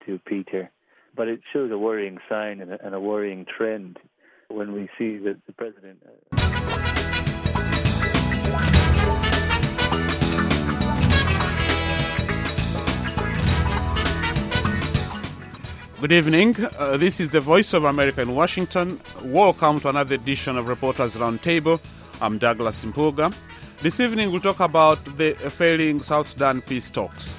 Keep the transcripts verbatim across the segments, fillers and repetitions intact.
to Peter. But it shows a worrying sign and a, and a worrying trend when we see that the president... Good evening. Uh, this is the Voice of America in Washington. Welcome to another edition of Reporters Roundtable. I'm Douglas Mpuga. This evening we'll talk about the failing South Sudan peace talks.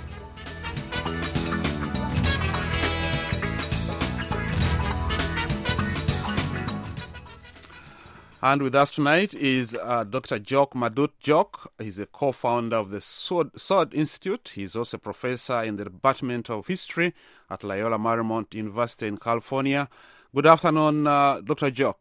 And with us tonight is uh, Doctor Jock Madut Jock. He's a co-founder of the Sword, Sword Institute. He's also a professor in the Department of History at Loyola Marymount University in California. Good afternoon, uh, Doctor Jock.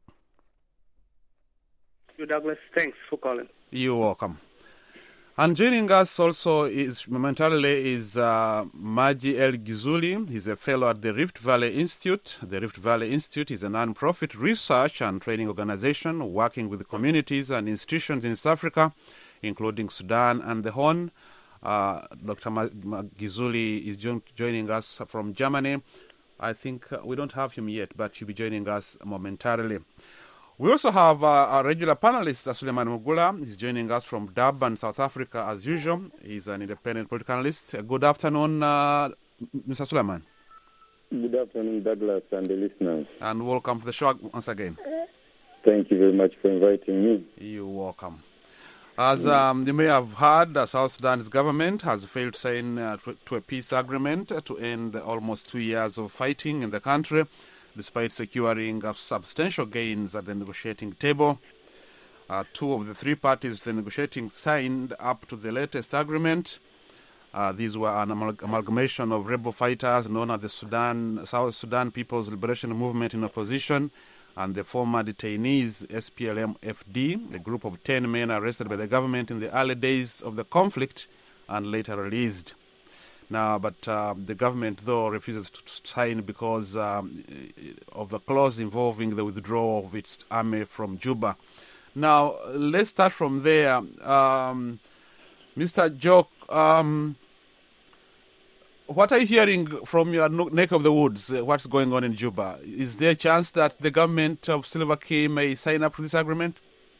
Good, Douglas. Thanks for calling. You're welcome. And joining us also is momentarily is uh, Maji El Gizuli. He's a fellow at the Rift Valley Institute. The Rift Valley Institute is a non-profit research and training organization working with communities and institutions in East Africa, including Sudan and the Horn. Uh, Doctor Ma- Ma- Gizuli is jo- joining us from Germany. I think uh, we don't have him yet, but he'll be joining us momentarily. We also have uh, our regular panelist, uh, Suleiman Mugula. He's joining us from Durban, South Africa, as usual. He's an independent political analyst. Uh, good afternoon, uh, Mister Suleiman. Good afternoon, Douglas and the listeners. And welcome to the show once again. Thank you very much for inviting me. You're welcome. As um, you may have heard, the South Sudan's government has failed to sign uh, to a peace agreement to end almost two years of fighting in the country, despite securing uh, substantial gains at the negotiating table. Uh, two of the three parties the negotiating signed up to the latest agreement. Uh, these were an amal- amalgamation of rebel fighters known as the Sudan South Sudan People's Liberation Movement in opposition and the former detainees S P L M F D, a group of ten men arrested by the government in the early days of the conflict and later released. Now, but uh, the government, though, refuses to sign because um, of the clause involving the withdrawal of its army from Juba. Now, let's start from there. Um, Mister Jock, um, what are you hearing from your neck of the woods? Uh, what's going on in Juba? Is there a chance that the government of Salva Kiir may sign up to this agreement?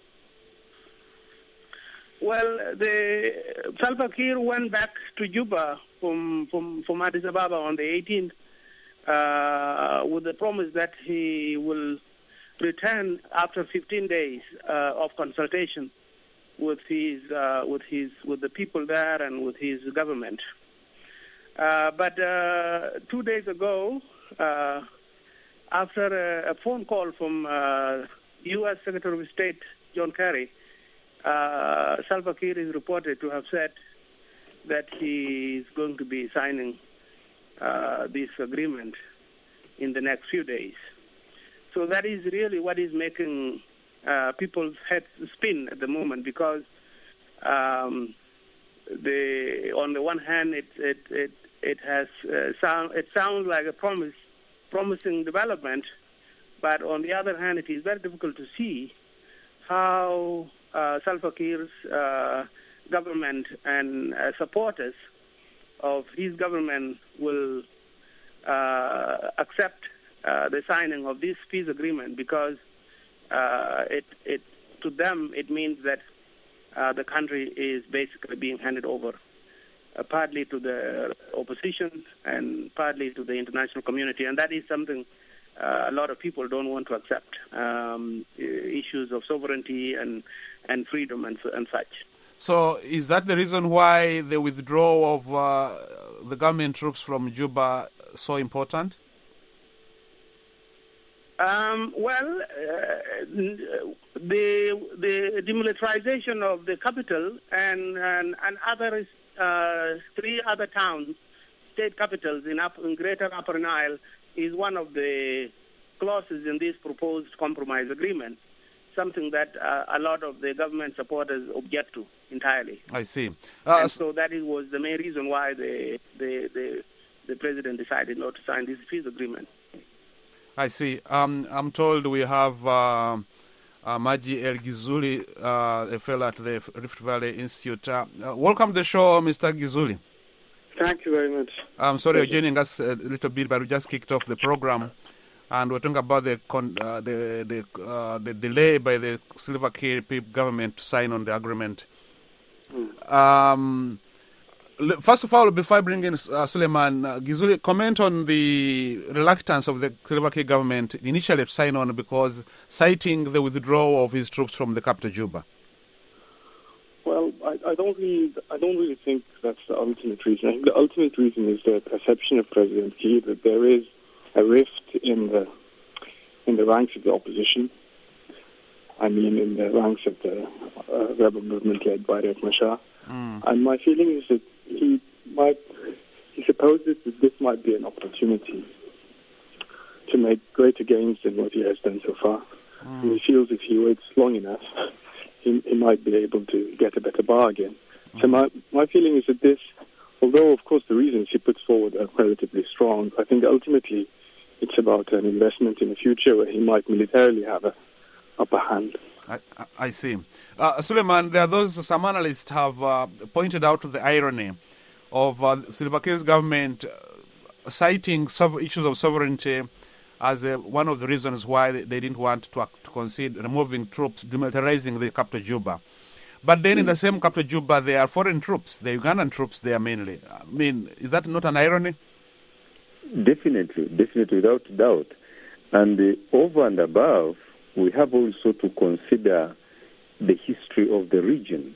Well, the Salva Kiir went back to Juba from, from, from Addis Ababa on the eighteenth uh, with the promise that he will return after fifteen days uh, of consultation with his uh, with his with the people there and with his government. Uh, but uh, two days ago, uh, after a, a phone call from uh, U S Secretary of State John Kerry, Uh, Salva Kiir is reported to have said that he is going to be signing uh, this agreement in the next few days. So that is really what is making uh, people's heads spin at the moment, because um, the on the one hand it it it, it has uh, sound it sounds like a promise promising development, but on the other hand it is very difficult to see how Uh, Salva Kiir's uh, government and uh, supporters of his government will uh, accept uh, the signing of this peace agreement, because uh, it, it, to them it means that uh, the country is basically being handed over, uh, partly to the opposition and partly to the international community, and that is something Uh, a lot of people don't want to accept, um, issues of sovereignty and, and freedom and, and such. So is that the reason why the withdrawal of uh, the government troops from Juba so important? Um, well, uh, the the demilitarization of the capital and, and, and other uh, three other towns, state capitals in, up, in Greater Upper Nile, is one of the clauses in this proposed compromise agreement, something that uh, a lot of the government supporters object to entirely. I see. Uh, and so that is, was the main reason why the, the, the, the president decided not to sign this peace agreement. I see. Um, I'm told we have uh, uh, Maji El Gizuli, uh, a fellow at the Rift Valley Institute. Uh, uh, welcome to the show, Mister Gizuli. Thank you very much. I'm sorry you're joining us a little bit, but we just kicked off the program, and we're talking about the con- uh, the the, uh, the delay by the Salva Kiir government to sign on the agreement. Mm. Um, first of all, before I bring in uh, Suleiman, uh, Gizuli, comment on the reluctance of the Salva Kiir government initially to sign on, because citing the withdrawal of his troops from the capital Juba. Well, I, I don't really, I don't really think that's the ultimate reason. I think the ultimate reason is the perception of President Kiir that there is a rift in the in the ranks of the opposition. I mean, in the ranks of the uh, rebel movement led by Riek Machar. Mm. And my feeling is that he might, he supposes that this might be an opportunity to make greater gains than what he has done so far. Mm. And he feels if he waits long enough, he, he might be able to get a better bargain. Mm. So my, my feeling is that this, although of course the reasons he puts forward are relatively strong, I think ultimately it's about an investment in the future where he might militarily have a upper hand. I, I see. Uh, Suleiman, there are those, some analysts have uh, pointed out the irony of uh, Salva Kiir's government uh, citing sov- issues of sovereignty as uh, one of the reasons why they, they didn't want to, act, to concede removing troops, demilitarizing the capital Juba. But then mm. in the same capital Juba, there are foreign troops, the Ugandan troops there mainly. I mean, is that not an irony? Definitely, definitely, without doubt. And uh, over and above, we have also to consider the history of the region.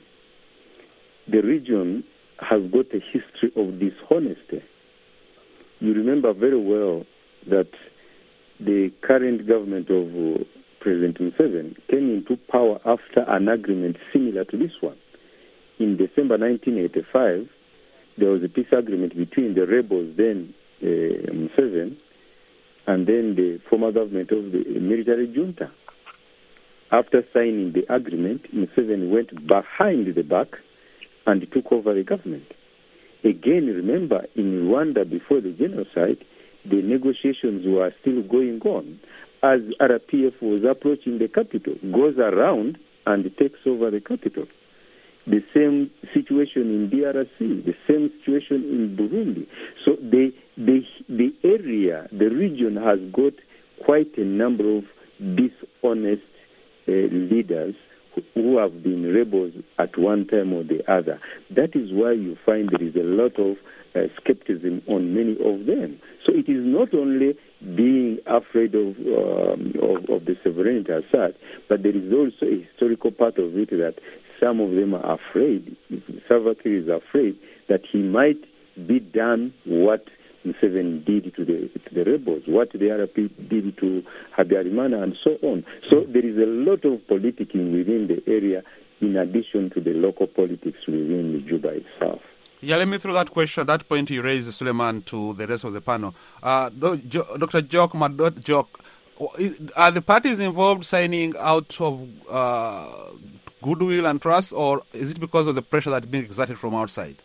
The region has got a history of dishonesty. You remember very well that the current government of uh, President Museveni came into power after an agreement similar to this one. In December nineteen eighty-five, there was a peace agreement between the rebels, then uh, Museveni, and then the former government of the military junta. After signing the agreement, Museveni went behind the back and took over the government. Again, remember, in Rwanda before the genocide, the negotiations were still going on. As R P F was approaching the capital, goes around and takes over the capital. The same situation in D R C, the same situation in Burundi. So the, the, the area, the region has got quite a number of dishonest Uh, leaders who, who have been rebels at one time or the other. That is why you find there is a lot of uh, skepticism on many of them. So it is not only being afraid of, um, of, of the sovereignty as such, but there is also a historical part of it that some of them are afraid. Salva Kiir is afraid that he might be done what Museveni did to the, to the rebels, what the R P did to Habyarimana, and so on. So there is a lot of politicking within the area in addition to the local politics within Juba itself. Yeah, let me throw that question, that point you raised, Suleiman, to the rest of the panel. Uh, Doctor Jock, Madot Jock, are the parties involved signing out of uh, goodwill and trust, or is it because of the pressure that's being exerted from outside?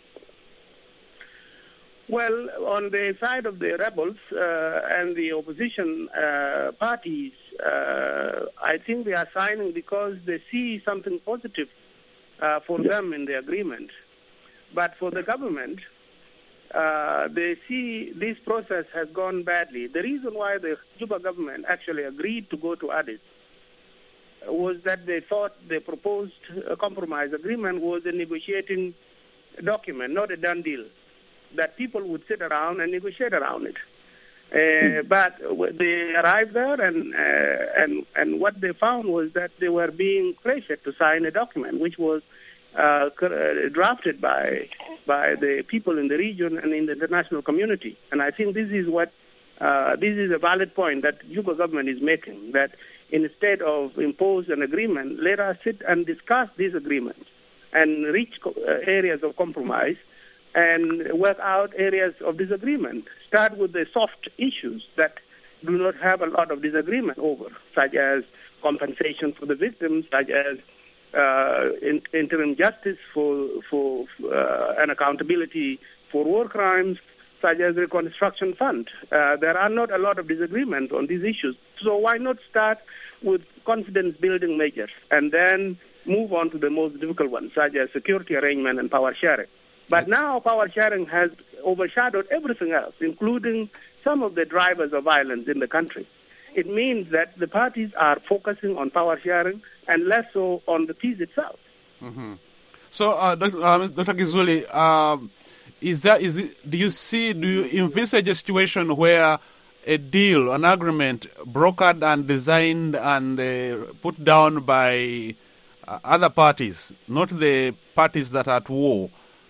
Well, on the side of the rebels uh, and the opposition uh, parties, uh, I think they are signing because they see something positive uh, for them in the agreement. But for the government, uh, they see this process has gone badly. The reason why the Juba government actually agreed to go to Addis was that they thought the proposed uh, compromise agreement was a negotiating document, not a done deal, that people would sit around and negotiate around it. Uh, but they arrived there, and, uh, and and what they found was that they were being pressured to sign a document which was uh, drafted by by the people in the region and in the international community. And I think this is what uh, this is a valid point that Juba government is making, that instead of impose an agreement, let us sit and discuss this agreement and reach co- uh, areas of compromise and work out areas of disagreement. Start with the soft issues that do not have a lot of disagreement over, such as compensation for the victims, such as uh, in, interim justice for, for uh, and accountability for war crimes, such as reconstruction fund. Uh, there are not a lot of disagreement on these issues. So why not start with confidence-building measures and then move on to the most difficult ones, such as security arrangement and power sharing? But now power sharing has overshadowed everything else, including some of the drivers of violence in the country. It means that the parties are focusing on power sharing and less so on the peace itself. Mm-hmm. So, uh, Doctor Uh, Doctor Gizuli, um, is that is it, do you see, do you envisage a situation where a deal, an agreement, brokered and designed and uh, put down by uh, other parties, not the parties that are at war,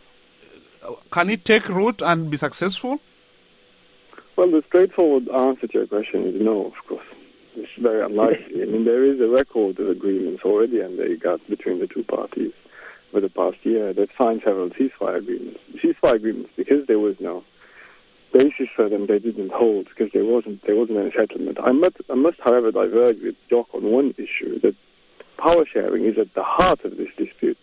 can it take root and be successful? Well, the straightforward answer to your question is no, of course. It's very unlikely. I mean, there is a record of agreements already and they got between the two parties over the past year that signed several ceasefire agreements. Ceasefire agreements, because there was no basis for them, they didn't hold because there wasn't there wasn't any settlement. I must, I must, however, diverge with Jock on one issue, that power sharing is at the heart of this dispute.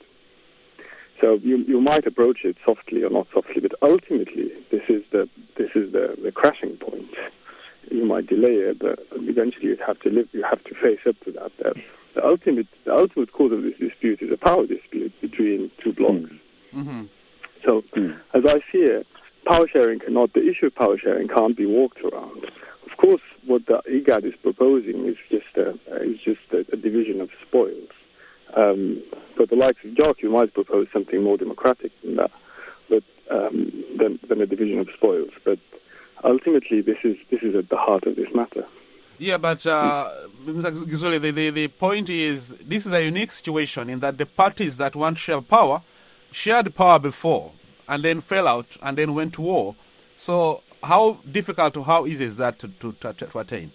So you you might approach it softly or not softly, but ultimately this is the this is the, the crashing point. You might delay it, but eventually you have to live. You have to face up to that. That the ultimate the ultimate cause of this dispute is a power dispute between two blocks. Mm-hmm. So mm. as I see it, power sharing cannot. The issue of power sharing can't be walked around. Of course, what the IGAD is proposing is just a is just a, a division of spoils. Um, but the likes of Jock, you might propose something more democratic than that, but um, than, than a division of spoils. But ultimately, this is this is at the heart of this matter. Yeah, but uh, Mister Gizuli, the, the the point is this is a unique situation in that the parties that want to share power shared power before and then fell out and then went to war. So how difficult or how easy is that to to, to, to attain?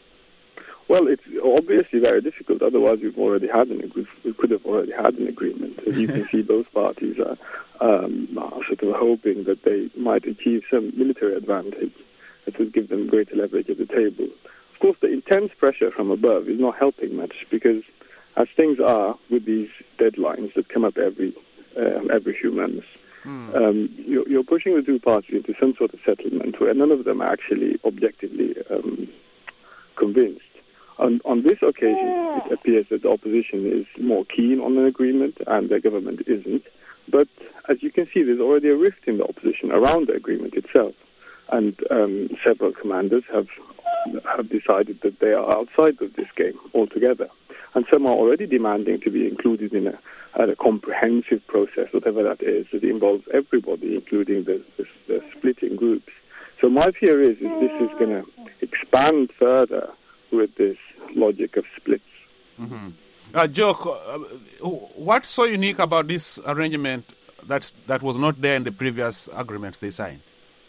Well, it's obviously very difficult. Otherwise, we've already had an we could have already had an agreement. As you can see, both parties are, um, are sort of hoping that they might achieve some military advantage that would give them greater leverage at the table. Of course, the intense pressure from above is not helping much because, as things are with these deadlines that come up every um, every few months, mm. um, you're, you're pushing the two parties into some sort of settlement where none of them are actually objectively um, convinced. On, on this occasion, it appears that the opposition is more keen on an agreement and the government isn't. But as you can see, there's already a rift in the opposition around the agreement itself. And um, several commanders have have decided that they are outside of this game altogether. And some are already demanding to be included in a, a comprehensive process, whatever that is, that involves everybody, including the, the, the splitting groups. So my fear is, is this is going to expand further with this logic of splits. Mm-hmm. Uh, Jock, uh, what's so unique about this arrangement that that was not there in the previous agreements they signed?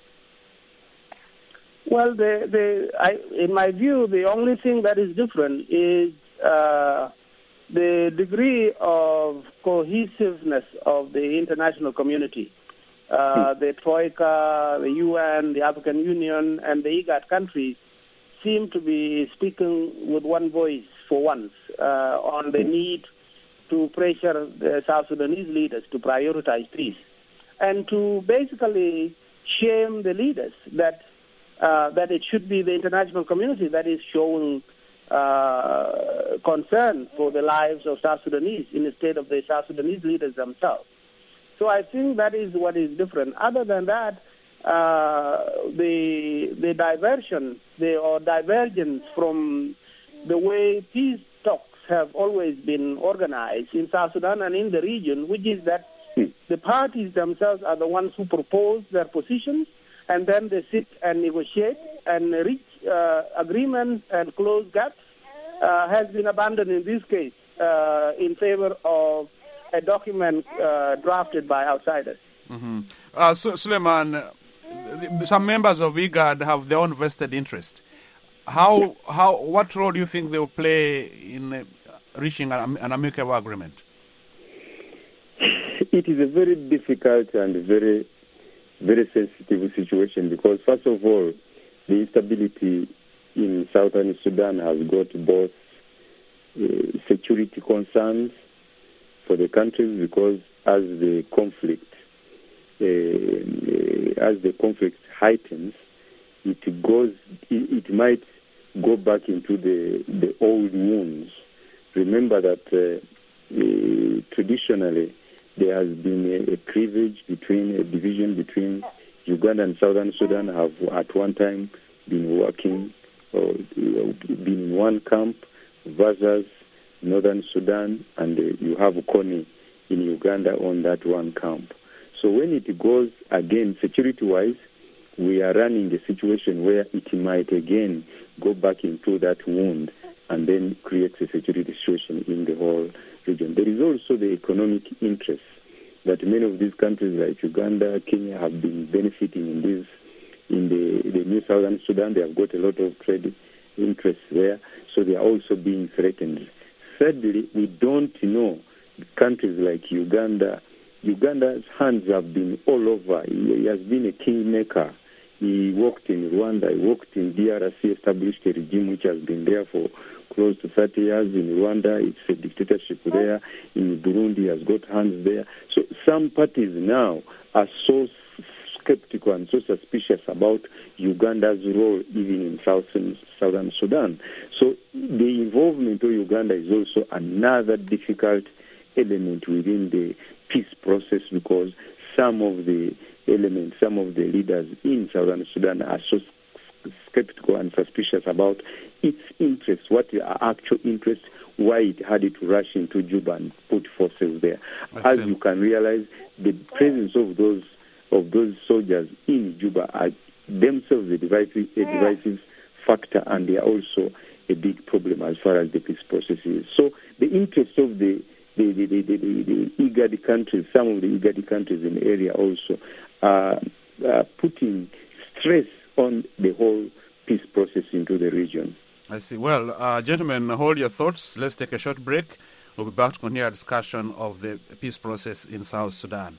Well, the, the, I, in my view, the only thing that is different is uh, the degree of cohesiveness of the international community. Uh, the Troika, the U N, the African Union, and the IGAD countries seem to be speaking with one voice for once uh, on the need to pressure the South Sudanese leaders to prioritize peace and to basically shame the leaders that uh, that it should be the international community that is showing uh, concern for the lives of South Sudanese instead of the South Sudanese leaders themselves. So I think that is what is different. Other than that, Uh, the the diversion the, or divergence from the way peace talks have always been organized in South Sudan and in the region, which is that the parties themselves are the ones who propose their positions, and then they sit and negotiate and reach uh, agreement and close gaps, uh, has been abandoned in this case uh, in favor of a document uh, drafted by outsiders. Mm-hmm. Uh, so, Suleiman, some members of IGAD have their own vested interest. How, how, what role do you think they will play in uh, reaching an, an amicable agreement? It is a very difficult and very, very sensitive situation because, first of all, the instability in southern Sudan has got both uh, security concerns for the country because as the conflict Uh, as the conflict heightens, it goes. It, it might go back into the, the old wounds. Remember that uh, uh, traditionally there has been a, a cleavage between, a division between Uganda and Southern Sudan have at one time been working or been in one camp versus Northern Sudan, and uh, you have Kony in Uganda on that one camp. So when it goes again, security-wise, we are running a situation where it might again go back into that wound and then creates a security situation in the whole region. There is also the economic interest that many of these countries like Uganda, Kenya have been benefiting in this, in the, the new Southern Sudan. They have got a lot of trade interests there, so they are also being threatened. Thirdly, we don't know countries like Uganda. Uganda's hands have been all over. He has been a kingmaker. He worked in Rwanda, he worked in D R C, established a regime which has been there for close to thirty years. In Rwanda, it's a dictatorship there. In Burundi, he has got hands there. So some parties now are so skeptical and so suspicious about Uganda's role even in southern, southern Sudan. So the involvement of Uganda is also another difficult element within the peace process, because some of the elements, some of the leaders in Southern Sudan are so skeptical and suspicious about its interests, what are actual interests, why it had to rush into Juba and put forces there. As you can realize, the presence of those of those soldiers in Juba are themselves a divisive, a divisive factor, and they are also a big problem as far as the peace process is. So the interest of the the the, the, the, the, the IGAD countries, some of the IGAD countries in the area also are uh, putting stress on the whole peace process into the region. I see. Well, uh, gentlemen, hold your thoughts. Let's take a short break. We'll be back to continue our discussion of the peace process in South Sudan.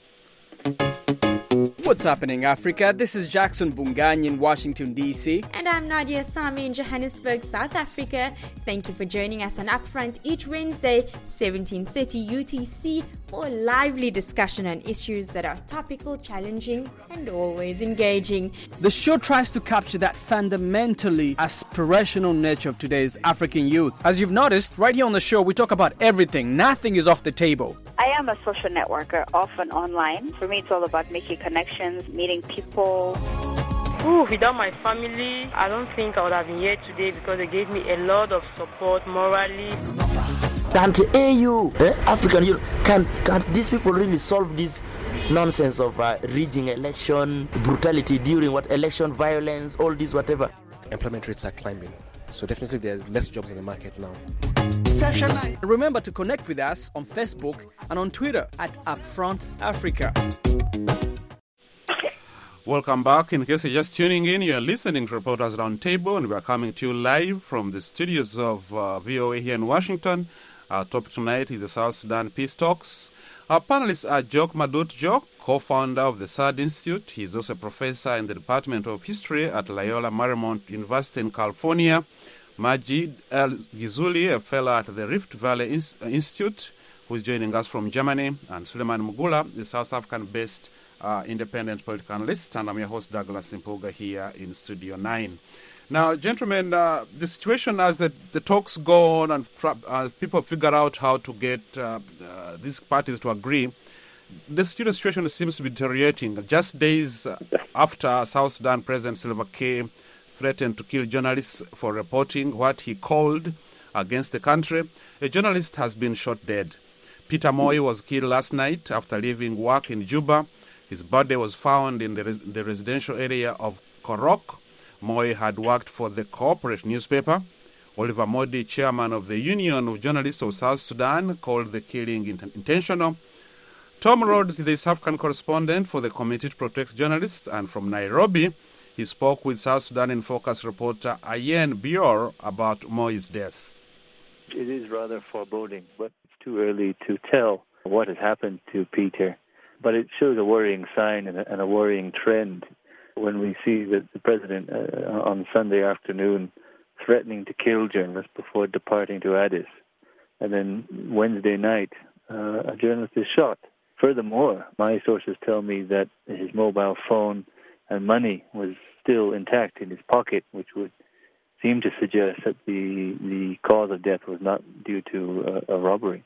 What's happening, Africa? This is Jackson Bungany in Washington, D C. And I'm Nadia Sami in Johannesburg, South Africa. Thank you for joining us on Upfront each Wednesday, seventeen thirty U T C, for a lively discussion on issues that are topical, challenging, and always engaging. The show tries to capture that fundamentally aspirational nature of today's African youth. As you've noticed, right here on the show, we talk about everything. Nothing is off the table. I am a social networker, often online. For me, it's all about making connections, meeting people. Ooh, without my family, I don't think I would have been here today, because they gave me a lot of support morally. Can't A U, eh, African Union, can, can these people really solve this nonsense of uh, rigging election, brutality during what election, violence, all this, whatever? Employment rates are climbing, so definitely there's less jobs in the market now. Remember to connect with us on Facebook and on Twitter at Upfront Africa. Welcome back. In case you're just tuning in, you're listening to Reporters Roundtable, and we're coming to you live from the studios of uh, V O A here in Washington. Our topic tonight is the South Sudan Peace Talks. Our panelists are Jock Madut Jock, co-founder of the S A D Institute. He's also a professor in the Department of History at Loyola Marymount University in California. Majid El Gizuli, a fellow at the Rift Valley Institute, who is joining us from Germany, and Suleiman Mugula, the South African-based uh, independent political analyst, and I'm your host, Douglas Impuga, here in Studio nine. Now, gentlemen, uh, the situation as the, the talks go on and uh, people figure out how to get uh, uh, these parties to agree, the situation seems to be deteriorating. Just days after South Sudan President Salva Kiir threatened to kill journalists for reporting what he called against the country, a journalist has been shot dead. Peter Moy was killed last night after leaving work in Juba. His body was found in the, res- the residential area of Korok. Moy had worked for the Corporate newspaper. Oliver Modi, chairman of the Union of Journalists of South Sudan, called the killing int- intentional. Tom Rhodes is the South African correspondent for the Committee to Protect Journalists, and from Nairobi, he spoke with South Sudan in Focus reporter Ayen Bior about Moy's death. It is rather foreboding, but it's too early to tell what has happened to Peter. But it shows a worrying sign and a, and a worrying trend when we see that the president uh, on Sunday afternoon threatening to kill journalists before departing to Addis. And then Wednesday night, uh, a journalist is shot. Furthermore, my sources tell me that his mobile phone and money was still intact in his pocket, which would seem to suggest that the the cause of death was not due to a, a robbery.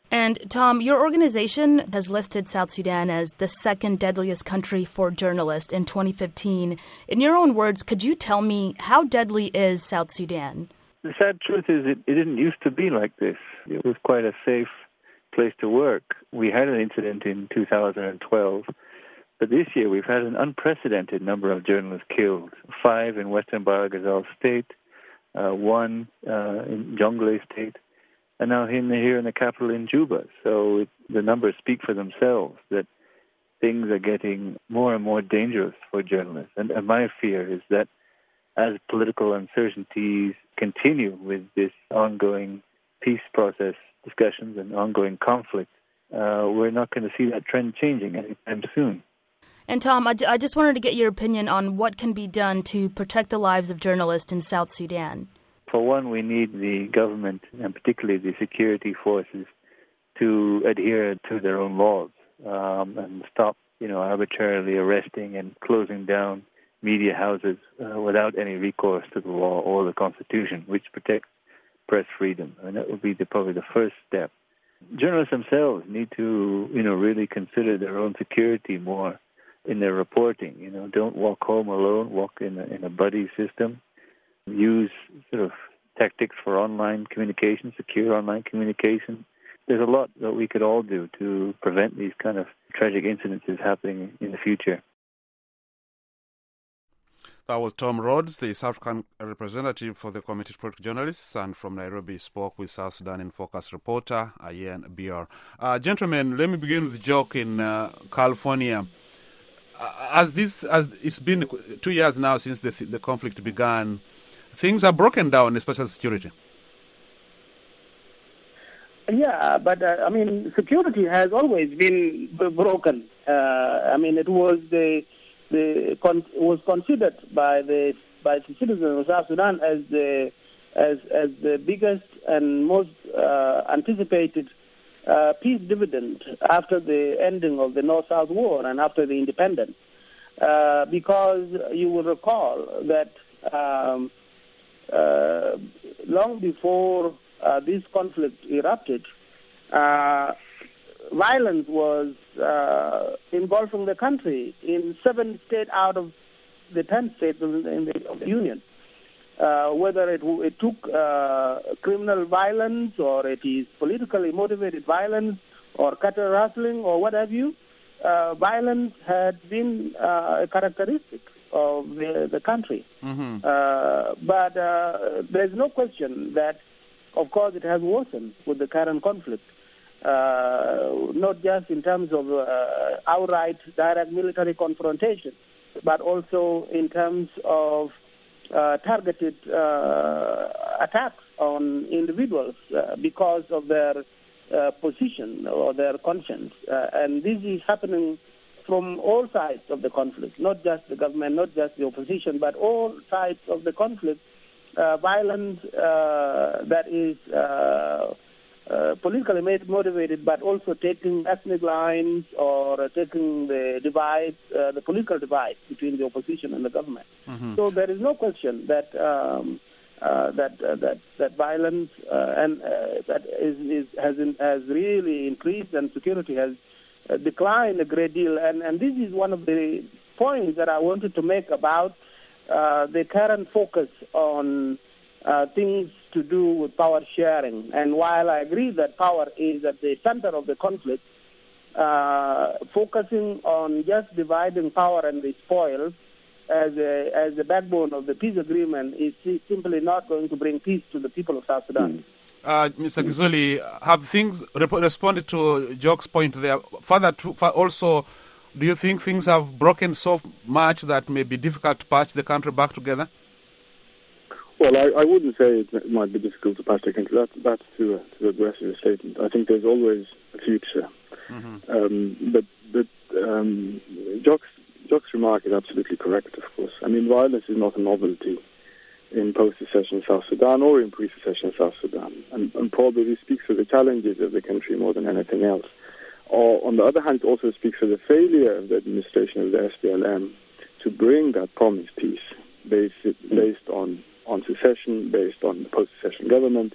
And Tom, your organization has listed South Sudan as the second deadliest country for journalists in twenty fifteen. In your own words, could you tell me how deadly is South Sudan? The sad truth is it, it didn't used to be like this. It was quite a safe place to work. We had an incident in two thousand twelve, but this year we've had an unprecedented number of journalists killed. Five in Western Bahr el Ghazal State, uh, one uh, in Jonglei State, and now in, here in the capital in Juba. So it, the numbers speak for themselves, that things are getting more and more dangerous for journalists. And, and my fear is that as political uncertainties continue with this ongoing peace process discussions and ongoing conflict, uh, we're not going to see that trend changing anytime soon. And Tom, I, d- I just wanted to get your opinion on what can be done to protect the lives of journalists in South Sudan. For one, we need the government, and particularly the security forces, to adhere to their own laws um, and stop, you know, arbitrarily arresting and closing down media houses uh, without any recourse to the law or the Constitution, which protects press freedom. And that would be the, probably the first step. Journalists themselves need to, you know, really consider their own security more in their reporting. You know, don't walk home alone. Walk in a, in a buddy system. Use sort of tactics for online communication, secure online communication. There's a lot that we could all do to prevent these kind of tragic incidences happening in the future. That was Tom Rhodes, the South African representative for the Committee to Protect Journalists, and from Nairobi spoke with South Sudan in Focus reporter Ayen Bior. Uh, gentlemen, let me begin with the joke in uh, California. Uh, as this, as it's been two years now since the, the conflict began, things are broken down, especially security. Yeah, but uh, I mean, security has always been b- broken. Uh, I mean, it was the the con- was considered by the by the citizens of South Sudan as the as as the biggest and most uh, anticipated uh, peace dividend after the ending of the North-South War and after the independence, uh, because you will recall that um, uh, long before Uh, this conflict erupted, uh, violence was uh, engulfing the country in seven states out of the ten states in the, in the, of the Union. Uh, whether it, it took uh, criminal violence or it is politically motivated violence or cattle rustling or what have you, uh, violence had been uh, a characteristic of the, the country. Mm-hmm. Uh, but uh, there's no question that of course, it has worsened with the current conflict, uh, not just in terms of uh, outright direct military confrontation, but also in terms of uh, targeted uh, attacks on individuals uh, because of their uh, position or their conscience. Uh, and this is happening from all sides of the conflict, not just the government, not just the opposition, but all sides of the conflict. Uh, violence uh, that is uh, uh, politically motivated, but also taking ethnic lines or uh, taking the divide, uh, the political divide between the opposition and the government. Mm-hmm. So there is no question that um, uh, that uh, that that violence uh, and uh, that is, is has in, has really increased, and security has uh, declined a great deal. And and this is one of the points that I wanted to make about Uh, the current focus on uh, things to do with power sharing. And while I agree that power is at the center of the conflict, uh, focusing on just dividing power and the spoils as a, as the backbone of the peace agreement is simply not going to bring peace to the people of South Sudan. Uh, Mister Gizoli, have things rep- responded to Jock's point there? Further, to, for also, do you think things have broken so much that it may be difficult to patch the country back together? Well, I, I wouldn't say it might be difficult to patch the country. That, that's too, uh, too aggressive a statement. I think there's always a future. Mm-hmm. Um, but but um, Jock's, Jock's remark is absolutely correct, of course. I mean, violence is not a novelty in post-secession South Sudan or in pre-secession South Sudan. And, and probably this speaks to the challenges of the country more than anything else. Or, on the other hand, it also speaks to the failure of the administration of the S P L M to bring that promised peace based, based on, on secession, based on the post-secession government,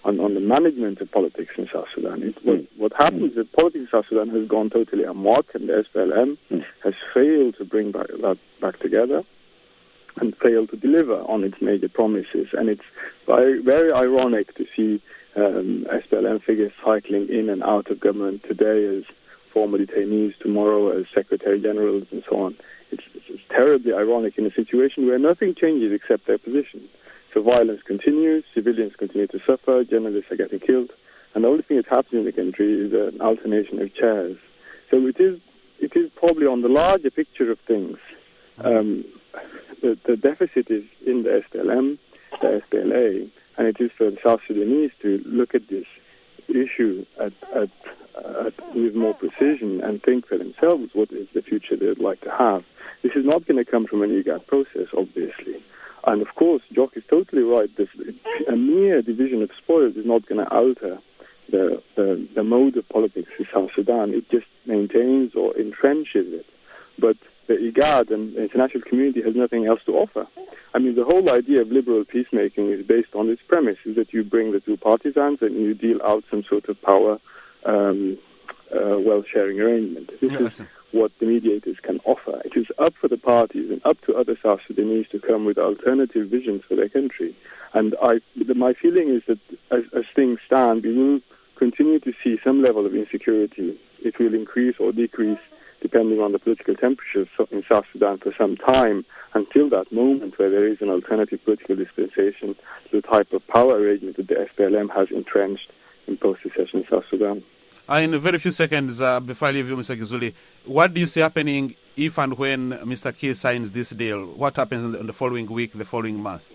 on, on the management of politics in South Sudan. It, what, what happens is that politics in South Sudan has gone totally amok, and the S P L M has failed to bring back, that back together and failed to deliver on its major promises. And it's very, very ironic to see um, S P L M figures cycling in and out of government today as former detainees, tomorrow as secretary generals and so on. It's, it's terribly ironic in a situation where nothing changes except their position. So violence continues, civilians continue to suffer, journalists are getting killed, and the only thing that's happening in the country is an alternation of chairs. So it is it is probably on the larger picture of things. Um, the, the deficit is in the S P L M, the S P L A, and it is for the South Sudanese to look at this issue at, at, at, with more precision and think for themselves what is the future they'd like to have. This is not going to come from an I G A D process, obviously. And of course, Jock is totally right. This, a mere division of spoils is not going to alter the, the, the mode of politics in South Sudan. It just maintains or entrenches it. But the I G A D and the international community has nothing else to offer. I mean, the whole idea of liberal peacemaking is based on this premise, is that you bring the two partisans and you deal out some sort of power um, uh, wealth-sharing arrangement. This yeah, is what the mediators can offer. It is up for the parties and up to other South Sudanese to come with alternative visions for their country. And I, my feeling is that as, as things stand, we will continue to see some level of insecurity. It will increase or decrease depending on the political temperatures in South Sudan for some time, until that moment where there is an alternative political dispensation to the type of power arrangement that the S P L M has entrenched in post-secession in South Sudan. Uh, in a very few seconds, uh, before I leave you, Mister Gizuli, what do you see happening if and when Mister Kiir signs this deal? What happens in the, in the following week, the following month?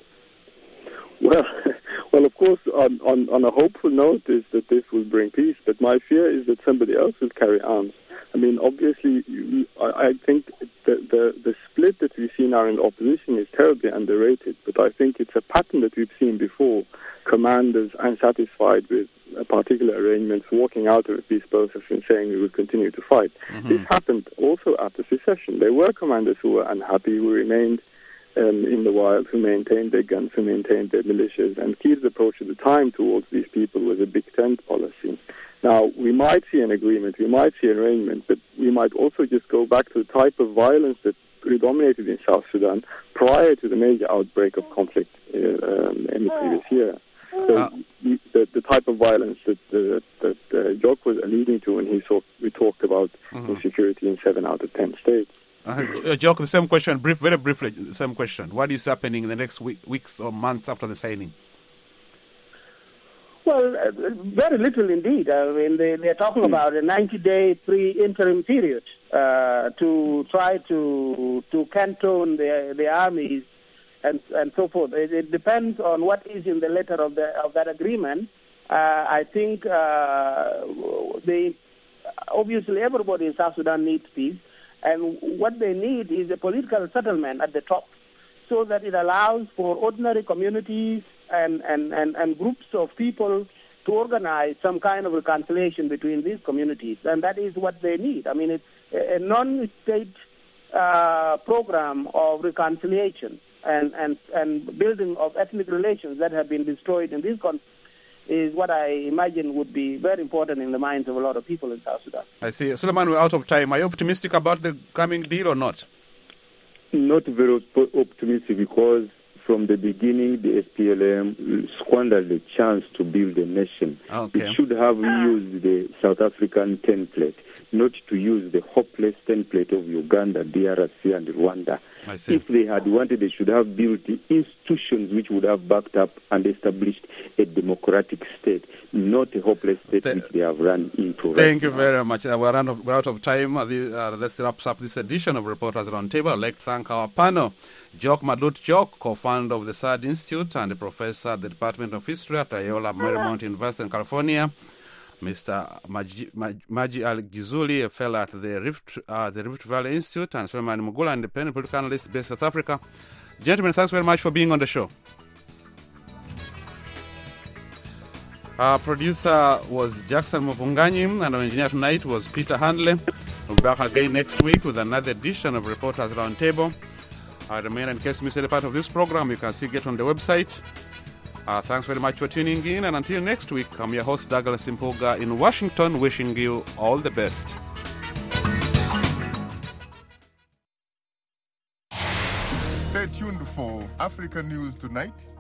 Well, well, of course, on, on, on a hopeful note is that this will bring peace, but my fear is that somebody else will carry arms. I mean, obviously, you, I, I think the, the, the split that we see now in the opposition is terribly underrated, but I think it's a pattern that we've seen before. Commanders unsatisfied with a particular arrangement walking out of a peace process and saying we will continue to fight. Mm-hmm. This happened also after secession. There were commanders who were unhappy, who remained um, in the wild, who maintained their guns, who maintained their militias, and Kiir's approach at the time towards these people was a big tent policy. Now, we might see an agreement, we might see an arrangement, but we might also just go back to the type of violence that predominated in South Sudan prior to the major outbreak of conflict uh, um, in the previous year. So uh, the, the type of violence that uh, that uh, Jock was alluding to when he saw, we talked about mm-hmm. insecurity in seven out of ten states. Uh, Jock, the same question, brief, very briefly, the same question. What is happening in the next week, weeks or months after the signing? Well, uh, very little indeed. I mean, they, they're talking mm-hmm. about a ninety-day pre-interim period uh, to try to to canton the the armies and and so forth. It, it depends on what is in the letter of the of that agreement. Uh, I think uh, they obviously everybody in South Sudan needs peace, and what they need is a political settlement at the top, so that it allows for ordinary communities and, and, and, and groups of people to organize some kind of reconciliation between these communities. And that is what they need. I mean, it's a, a non-state uh, program of reconciliation and, and, and building of ethnic relations that have been destroyed in this country is what I imagine would be very important in the minds of a lot of people in South Sudan. I see. Suleiman, we're out of time. Are you optimistic about the coming deal or not? Not very optimistic, because from the beginning the S P L M squandered the chance to build a nation. Okay. It should have used the South African template, not to use the hopeless template of Uganda, D R C and Rwanda. I see. If they had wanted, they should have built the institutions which would have backed up and established a democratic state, not a hopeless state the, which they have run into. Thank right you now. very much. Uh, we're, out of, we're out of time. Uh, the, uh, let's wrap up this edition of Reporters Roundtable. I'd like to thank our panel, Jock Madut Jock, co-founder of the S A D Institute and a professor at the Department of History at Loyola Marymount University in California, Mister Maji, Maji Al-Gizuli, a fellow at the Rift, uh, the Rift Valley Institute, and Suleiman Mugula, independent political analyst based in South Africa. Gentlemen, thanks very much for being on the show. Our producer was Jackson Muvunganyi, and our engineer tonight was Peter Handley. We'll be back again next week with another edition of Reporters Roundtable. I remain, in case you missed any part of this program, you can still get on the website. Uh, thanks very much for tuning in, and until next week, I'm your host Douglas Impoga in Washington, wishing you all the best. Stay tuned for Africa News Tonight